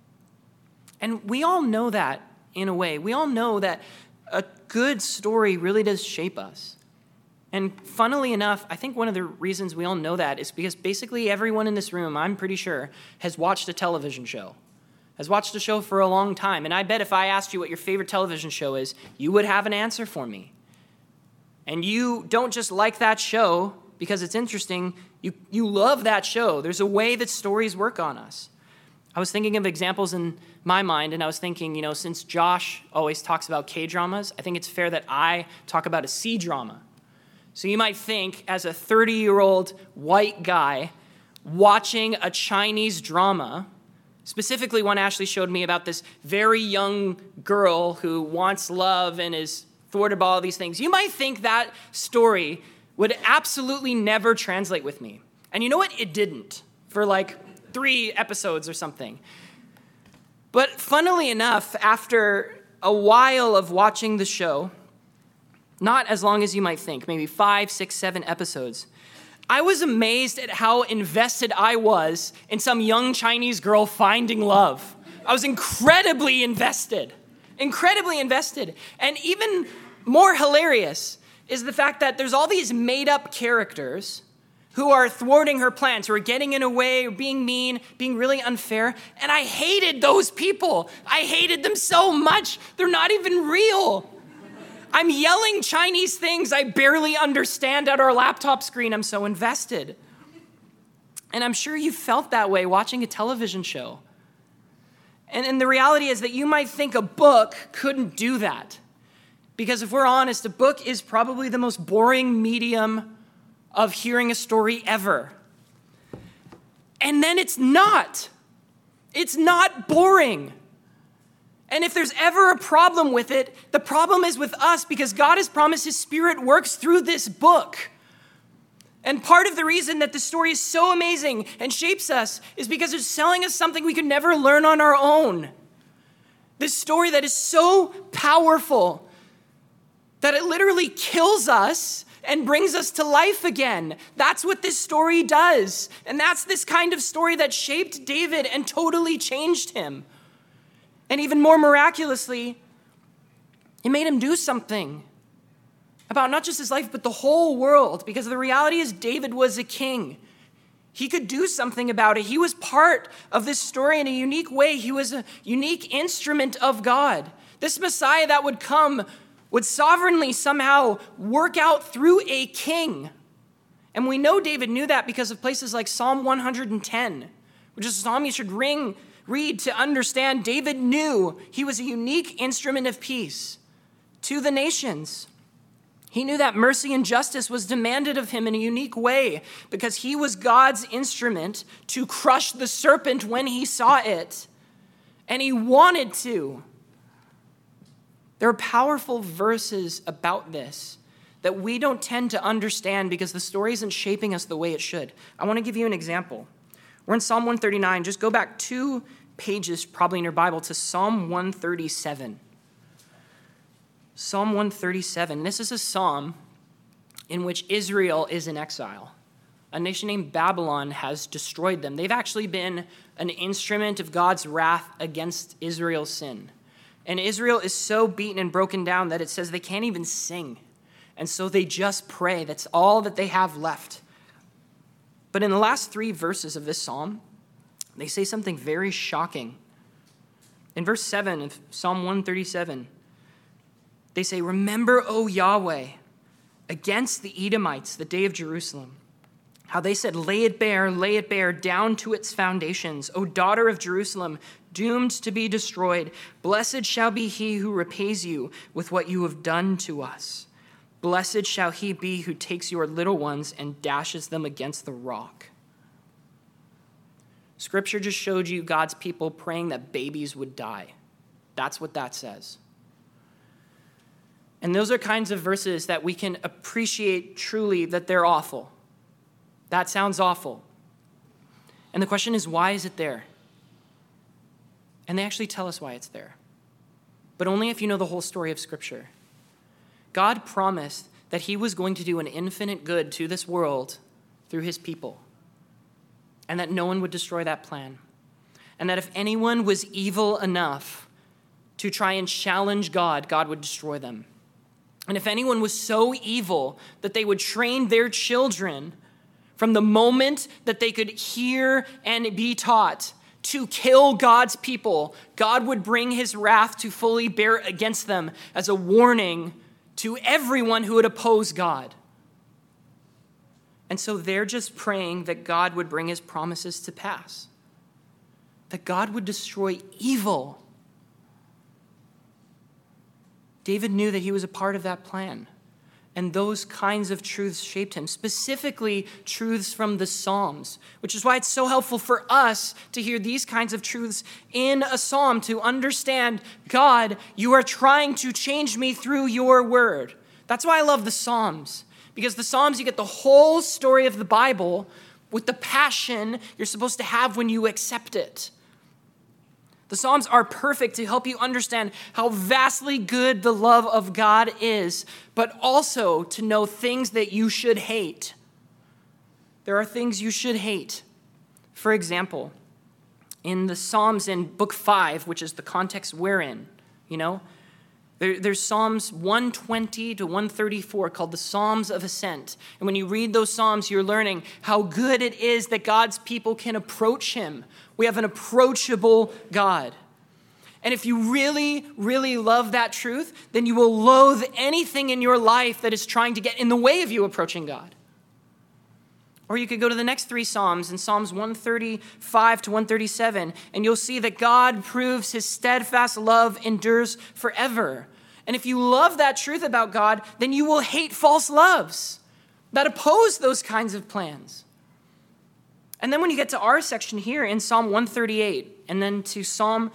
And we all know that in a way. We all know that a good story really does shape us. And funnily enough, I think one of the reasons we all know that is because basically everyone in this room, I'm pretty sure, has watched a television show, has watched a show for a long time. And I bet if I asked you what your favorite television show is, you would have an answer for me. And you don't just like that show because it's interesting. You love that show. There's a way that stories work on us. I was thinking of examples in my mind, and I was thinking, since Josh always talks about K-dramas, I think it's fair that I talk about a C-drama. So you might think, as a 30-year-old white guy watching a Chinese drama, specifically one Ashley showed me about this very young girl who wants love and is thwarted by all these things, you might think that story would absolutely never translate with me. And you know what? It didn't for like 3 episodes or something. But funnily enough, after a while of watching the show, not as long as you might think, maybe 5, 6, 7 episodes, I was amazed at how invested I was in some young Chinese girl finding love. I was incredibly invested. And even more hilarious is the fact that there's all these made-up characters who are thwarting her plans, who are getting in her way, or being mean, being really unfair. And I hated those people. I hated them so much. They're not even real. I'm yelling Chinese things I barely understand at our laptop screen. I'm so invested. And I'm sure you felt that way watching a television show. And the reality is that you might think a book couldn't do that. Because if we're honest, a book is probably the most boring medium of hearing a story ever. And then it's not. It's not boring. And if there's ever a problem with it, the problem is with us because God has promised his Spirit works through this book. And part of the reason that the story is so amazing and shapes us is because it's telling us something we could never learn on our own. This story that is so powerful that it literally kills us and brings us to life again. That's what this story does. And that's this kind of story that shaped David and totally changed him. And even more miraculously, it made him do something about not just his life, but the whole world. Because the reality is David was a king. He could do something about it. He was part of this story in a unique way. He was a unique instrument of God. This Messiah that would come would sovereignly somehow work out through a king. And we know David knew that because of places like Psalm 110, which is a psalm you should read to understand. David knew he was a unique instrument of peace to the nations. He knew that mercy and justice was demanded of him in a unique way because he was God's instrument to crush the serpent when he saw it. And he wanted to. There are powerful verses about this that we don't tend to understand because the story isn't shaping us the way it should. I want to give you an example. We're in Psalm 139. Just go back 2 pages, probably in your Bible, to Psalm 137. Psalm 137. This is a psalm in which Israel is in exile. A nation named Babylon has destroyed them. They've actually been an instrument of God's wrath against Israel's sin. And Israel is so beaten and broken down that it says they can't even sing. And so they just pray. That's all that they have left. But in the last 3 verses of this psalm, they say something very shocking. In verse 7 of Psalm 137, they say, "Remember, O Yahweh, against the Edomites, the day of Jerusalem. How they said, lay it bare, down to its foundations. O daughter of Jerusalem, doomed to be destroyed. Blessed shall be he who repays you with what you have done to us. Blessed shall he be who takes your little ones and dashes them against the rock." Scripture just showed you God's people praying that babies would die. That's what that says. And those are kinds of verses that we can appreciate truly that they're awful. That sounds awful. And the question is, why is it there? And they actually tell us why it's there. But only if you know the whole story of Scripture. God promised that he was going to do an infinite good to this world through his people, and that no one would destroy that plan. and that if anyone was evil enough to try and challenge God, God would destroy them. And if anyone was so evil that they would train their children from the moment that they could hear and be taught to kill God's people, God would bring his wrath to fully bear against them as a warning to everyone who would oppose God. And so they're just praying that God would bring his promises to pass, that God would destroy evil. David knew that he was a part of that plan. And those kinds of truths shaped him, specifically truths from the Psalms, which is why it's so helpful for us to hear these kinds of truths in a psalm, to understand, God, you are trying to change me through your word. That's why I love the Psalms, because the Psalms, you get the whole story of the Bible with the passion you're supposed to have when you accept it. The Psalms are perfect to help you understand how vastly good the love of God is, but also to know things that you should hate. There are things you should hate. For example, in the Psalms in Book 5, which is the context we're in, there's Psalms 120 to 134 called the Psalms of Ascent. And when you read those Psalms, you're learning how good it is that God's people can approach him. We have an approachable God. And if you really, really love that truth, then you will loathe anything in your life that is trying to get in the way of you approaching God. Or you could go to the next three Psalms, in Psalms 135 to 137, and you'll see that God proves his steadfast love endures forever. And if you love that truth about God, then you will hate false loves that oppose those kinds of plans. And then when you get to our section here in Psalm 138, and then to Psalm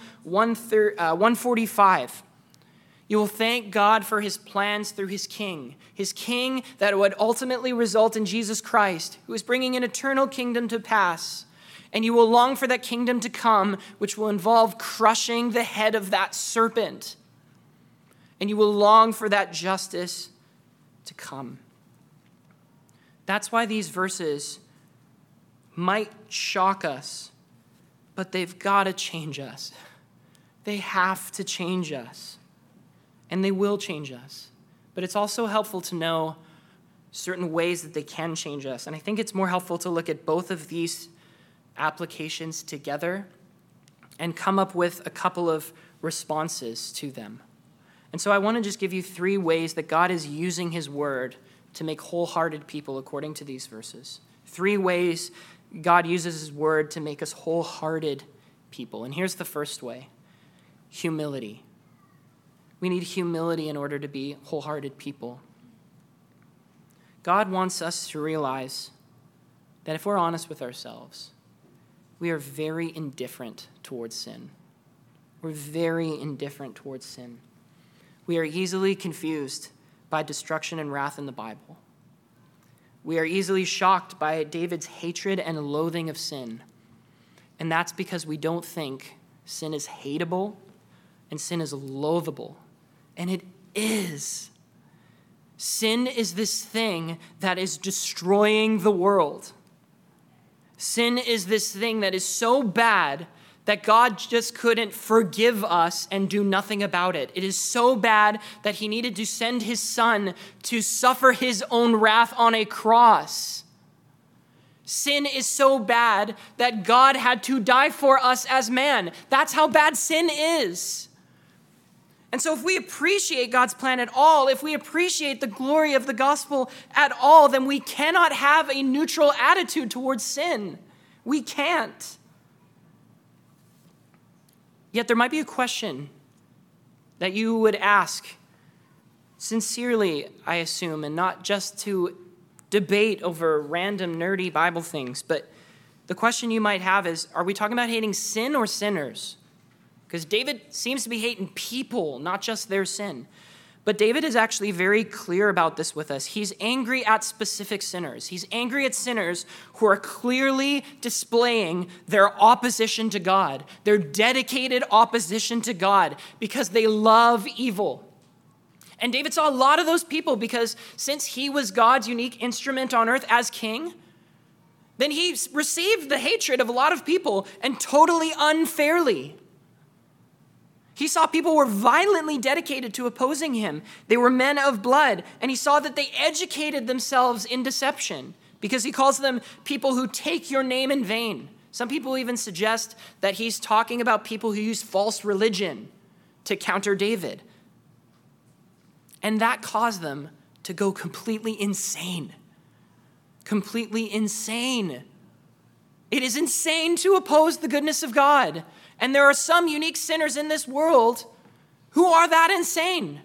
145, you will thank God for his plans through his king that would ultimately result in Jesus Christ, who is bringing an eternal kingdom to pass. And you will long for that kingdom to come, which will involve crushing the head of that serpent. And you will long for that justice to come. That's why these verses might shock us, but they've got to change us. They have to change us. And they will change us. But it's also helpful to know certain ways that they can change us. And I think it's more helpful to look at both of these applications together and come up with a couple of responses to them. And so I want to just give you 3 ways that God is using his word to make wholehearted people according to these verses. 3 ways God uses his word to make us wholehearted people. And here's the first way: humility. We need humility in order to be wholehearted people. God wants us to realize that if we're honest with ourselves, we are very indifferent towards sin. We're very indifferent towards sin. We are easily confused by destruction and wrath in the Bible. We are easily shocked by David's hatred and loathing of sin. And that's because we don't think sin is hateable and sin is loathable. And it is. Sin is this thing that is destroying the world. Sin is this thing that is so bad that God just couldn't forgive us and do nothing about it. It is so bad that he needed to send his son to suffer his own wrath on a cross. Sin is so bad that God had to die for us as man. That's how bad sin is. And so if we appreciate God's plan at all, if we appreciate the glory of the gospel at all, then we cannot have a neutral attitude towards sin. We can't. Yet there might be a question that you would ask sincerely, I assume, and not just to debate over random nerdy Bible things. But the question you might have is, are we talking about hating sin or sinners? Because David seems to be hating people, not just their sin. But David is actually very clear about this with us. He's angry at specific sinners. He's angry at sinners who are clearly displaying their opposition to God, their dedicated opposition to God, because they love evil. And David saw a lot of those people because since he was God's unique instrument on earth as king, then he received the hatred of a lot of people, and totally unfairly. He saw people were violently dedicated to opposing him. They were men of blood, and he saw that they educated themselves in deception, because he calls them people who take your name in vain. Some people even suggest that he's talking about people who use false religion to counter David. And that caused them to go completely insane. Completely insane. It is insane to oppose the goodness of God. And there are some unique sinners in this world who are that insane.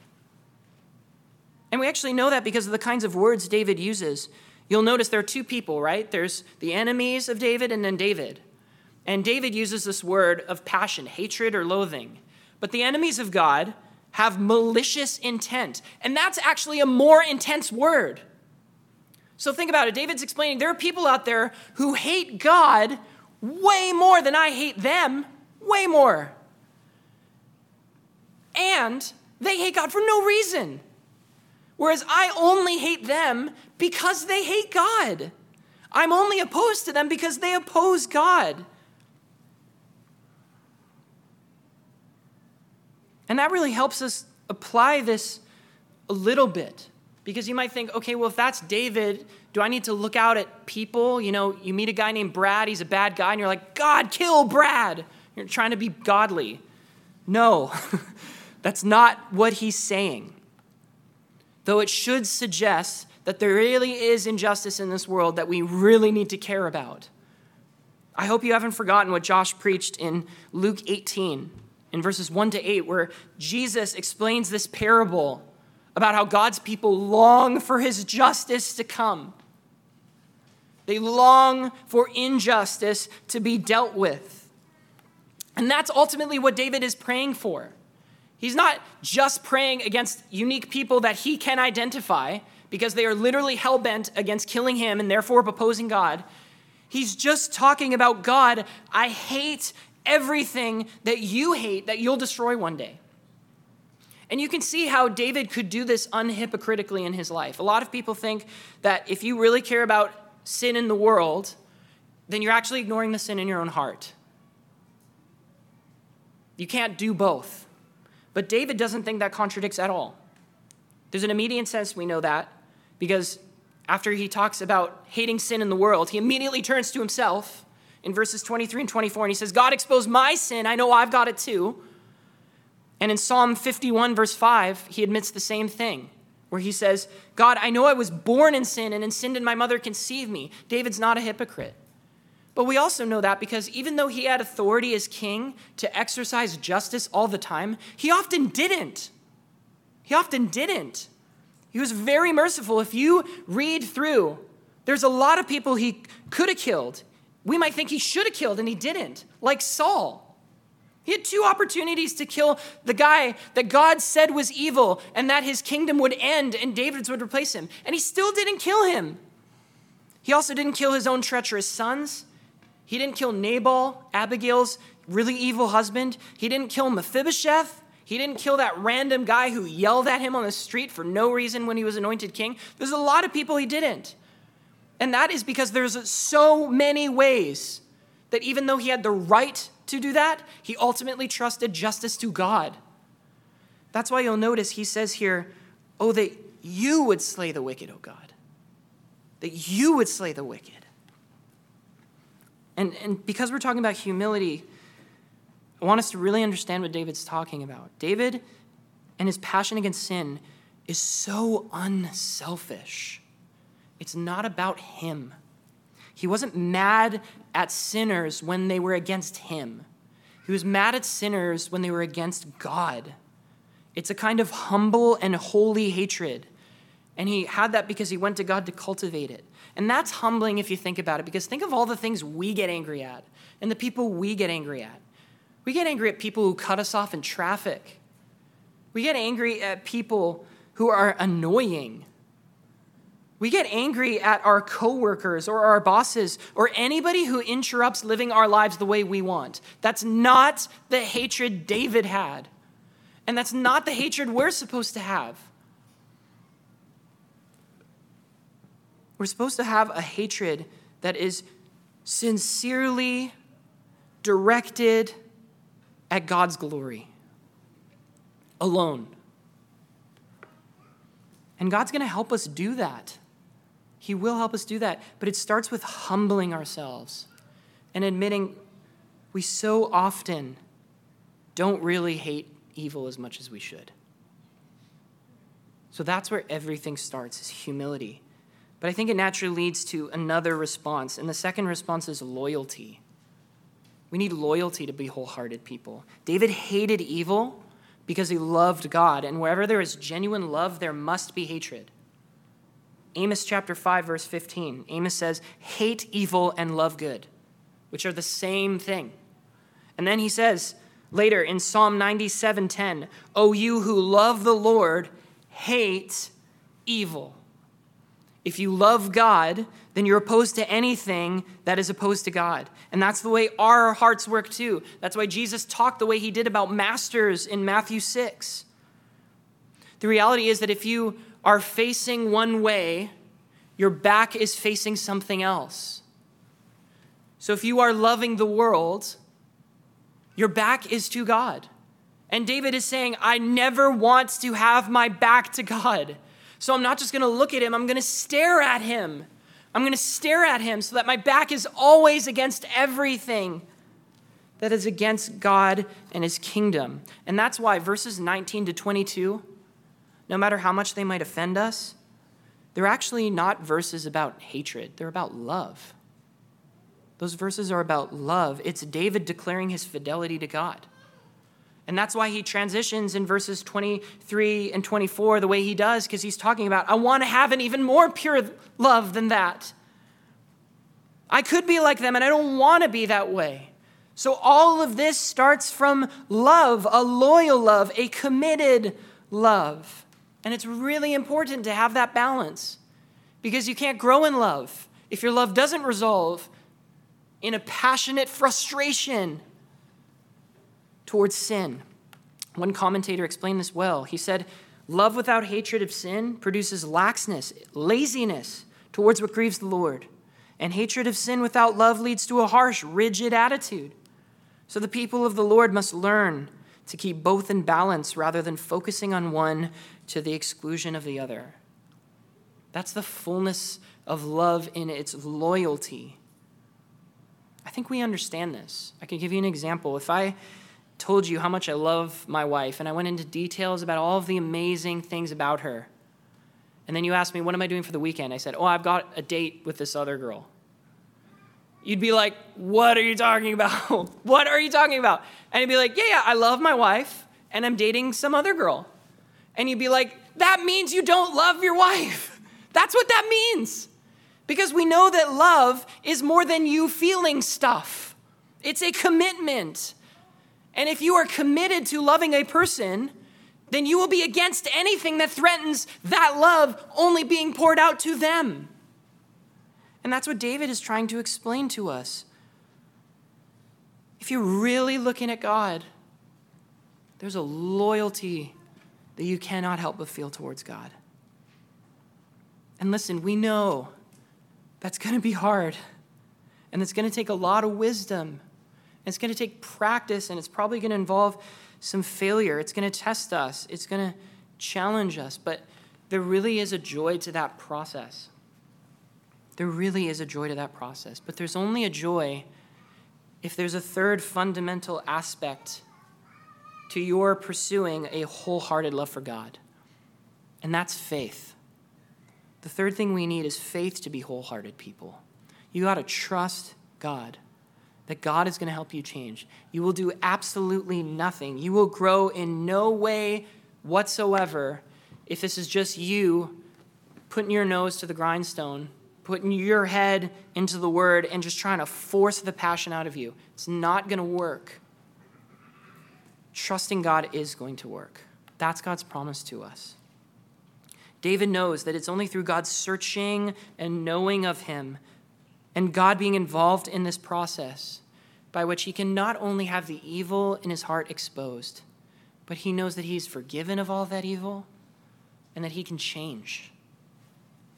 And we actually know that because of the kinds of words David uses. You'll notice there are two people, right? There's the enemies of David and then David. And David uses this word of passion, hatred or loathing. But the enemies of God have malicious intent. And that's actually a more intense word. So think about it. David's explaining there are people out there who hate God way more than I hate them. Way more. And they hate God for no reason. Whereas I only hate them because they hate God. I'm only opposed to them because they oppose God. And that really helps us apply this a little bit. Because you might think, okay, well, if that's David, do I need to look out at people? You know, you meet a guy named Brad, he's a bad guy, and you're like, God, kill Brad. You're trying to be godly. No, that's not what he's saying. Though it should suggest that there really is injustice in this world that we really need to care about. I hope you haven't forgotten what Josh preached in Luke 18, in verses 1-8, where Jesus explains this parable about how God's people long for his justice to come. They long for injustice to be dealt with. And that's ultimately what David is praying for. He's not just praying against unique people that he can identify because they are literally hell-bent against killing him and therefore opposing God. He's just talking about, God, I hate everything that you hate that you'll destroy one day. And you can see how David could do this unhypocritically in his life. A lot of people think that if you really care about sin in the world, then you're actually ignoring the sin in your own heart. You can't do both. But David doesn't think that contradicts at all. There's an immediate sense we know that, because after he talks about hating sin in the world, he immediately turns to himself in verses 23 and 24, and he says, God, expose my sin. I know I've got it too. And in Psalm 51, verse 5, he admits the same thing, where he says, God, I know I was born in sin, and in sin did my mother conceive me. David's not a hypocrite. But we also know that because even though he had authority as king to exercise justice all the time, he often didn't. He often didn't. He was very merciful. If you read through, there's a lot of people he could have killed. We might think he should have killed, and he didn't, like Saul. He had two opportunities to kill the guy that God said was evil and that his kingdom would end and David's would replace him. And he still didn't kill him. He also didn't kill his own treacherous sons. He didn't kill Nabal, Abigail's really evil husband. He didn't kill Mephibosheth. He didn't kill that random guy who yelled at him on the street for no reason when he was anointed king. There's a lot of people he didn't. And that is because there's so many ways that even though he had the right to do that, he ultimately trusted justice to God. That's why you'll notice he says here, oh, that you would slay the wicked, O God. That you would slay the wicked. And because we're talking about humility, I want us to really understand what David's talking about. David and his passion against sin is so unselfish. It's not about him. He wasn't mad at sinners when they were against him. He was mad at sinners when they were against God. It's a kind of humble and holy hatred. And he had that because he went to God to cultivate it. And that's humbling if you think about it, because think of all the things we get angry at and the people we get angry at. We get angry at people who cut us off in traffic. We get angry at people who are annoying. We get angry at our coworkers or our bosses or anybody who interrupts living our lives the way we want. That's not the hatred David had. And that's not the hatred we're supposed to have. We're supposed to have a hatred that is sincerely directed at God's glory alone. And God's going to help us do that. He will help us do that. But it starts with humbling ourselves and admitting we so often don't really hate evil as much as we should. So that's where everything starts, is humility. But I think it naturally leads to another response. And the second response is loyalty. We need loyalty to be wholehearted people. David hated evil because he loved God. And wherever there is genuine love, there must be hatred. Amos chapter 5, verse 15. Amos says, hate evil and love good, which are the same thing. And then he says later in Psalm 97:10, O you who love the Lord, hate evil. If you love God, then you're opposed to anything that is opposed to God. And that's the way our hearts work too. That's why Jesus talked the way he did about masters in Matthew 6. The reality is that if you are facing one way, your back is facing something else. So if you are loving the world, your back is to God. And David is saying, I never want to have my back to God. So I'm not just going to look at him, I'm going to stare at him. I'm going to stare at him so that my back is always against everything that is against God and his kingdom. And that's why verses 19 to 22, no matter how much they might offend us, they're actually not verses about hatred. They're about love. Those verses are about love. It's David declaring his fidelity to God. And that's why he transitions in verses 23 and 24 the way he does, because he's talking about, I want to have an even more pure love than that. I could be like them, and I don't want to be that way. So all of this starts from love, a loyal love, a committed love. And it's really important to have that balance, because you can't grow in love if your love doesn't resolve in a passionate frustration towards sin. One commentator explained this well. He said, love without hatred of sin produces laxness, laziness towards what grieves the Lord. And hatred of sin without love leads to a harsh, rigid attitude. So the people of the Lord must learn to keep both in balance rather than focusing on one to the exclusion of the other. That's the fullness of love in its loyalty. I think we understand this. I can give you an example. If I told you how much I love my wife and I went into details about all of the amazing things about her, and then you asked me, what am I doing for the weekend? I said, I've got a date with this other girl. You'd be like, what are you talking about? What are you talking about? And you'd be like, yeah, I love my wife and I'm dating some other girl. And you'd be like, that means you don't love your wife. That's what that means. Because we know that love is more than you feeling stuff. It's a commitment. And if you are committed to loving a person, then you will be against anything that threatens that love only being poured out to them. And that's what David is trying to explain to us. If you're really looking at God, there's a loyalty that you cannot help but feel towards God. And listen, we know that's going to be hard. And it's going to take a lot of wisdom. It's going to take practice, and it's probably going to involve some failure. It's going to test us. It's going to challenge us. But there really is a joy to that process. There really is a joy to that process. But there's only a joy if there's a third fundamental aspect to your pursuing a wholehearted love for God. And that's faith. The third thing we need is faith to be wholehearted people. You got to trust God, that God is going to help you change. You will do absolutely nothing. You will grow in no way whatsoever if this is just you putting your nose to the grindstone, putting your head into the word and just trying to force the passion out of you. It's not going to work. Trusting God is going to work. That's God's promise to us. David knows that it's only through God's searching and knowing of him and God being involved in this process by which he can not only have the evil in his heart exposed, but he knows that he's forgiven of all that evil and that he can change.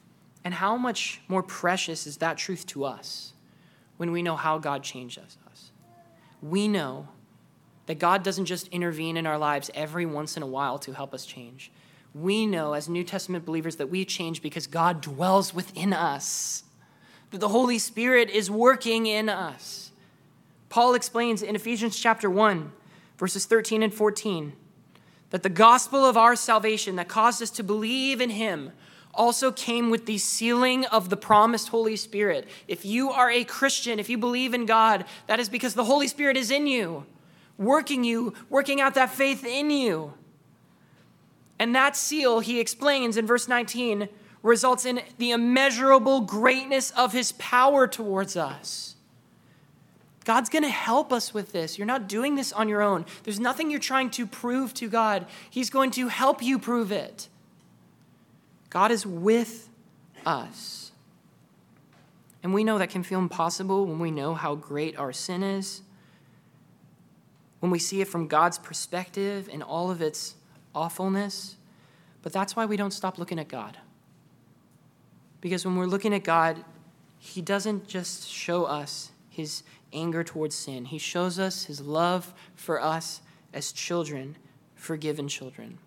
And how much more precious is that truth to us when we know how God changed us? We know that God doesn't just intervene in our lives every once in a while to help us change. We know as New Testament believers that we change because God dwells within us, that the Holy Spirit is working in us. Paul explains in Ephesians chapter 1, verses 13 and 14, that the gospel of our salvation that caused us to believe in him also came with the sealing of the promised Holy Spirit. If you are a Christian, if you believe in God, that is because the Holy Spirit is in you, working out that faith in you. And that seal, he explains in verse 19, results in the immeasurable greatness of his power towards us. God's going to help us with this. You're not doing this on your own. There's nothing you're trying to prove to God. He's going to help you prove it. God is with us. And we know that can feel impossible when we know how great our sin is, when we see it from God's perspective and all of its awfulness. But that's why we don't stop looking at God. Because when we're looking at God, he doesn't just show us his anger towards sin. He shows us his love for us as children, forgiven children.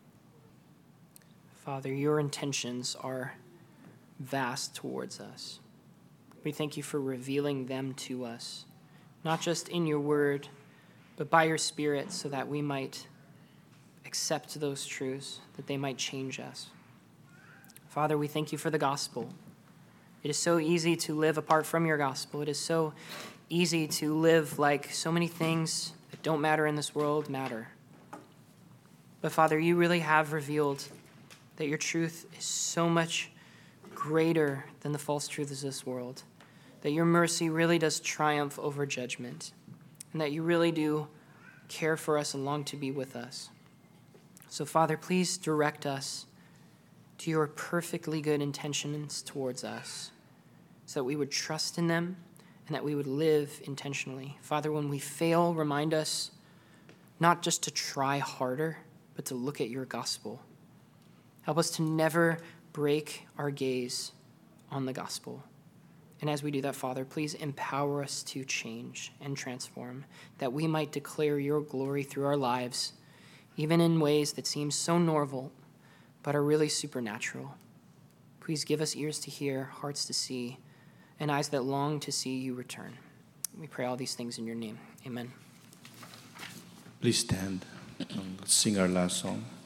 Father, your intentions are vast towards us. We thank you for revealing them to us, not just in your word, but by your Spirit, so that we might accept those truths, that they might change us. Father, we thank you for the gospel. It is so easy to live apart from your gospel. It is so easy to live like so many things that don't matter in this world matter. But Father, you really have revealed that your truth is so much greater than the false truths of this world, that your mercy really does triumph over judgment, and that you really do care for us and long to be with us. So, Father, please direct us to your perfectly good intentions towards us, so that we would trust in them and that we would live intentionally. Father, when we fail, remind us not just to try harder, but to look at your gospel. Help us to never break our gaze on the gospel. And as we do that, Father, please empower us to change and transform, that we might declare your glory through our lives, even in ways that seem so normal, but are really supernatural. Please give us ears to hear, hearts to see, and eyes that long to see you return. We pray all these things in your name. Amen. Please stand and let's sing our last song.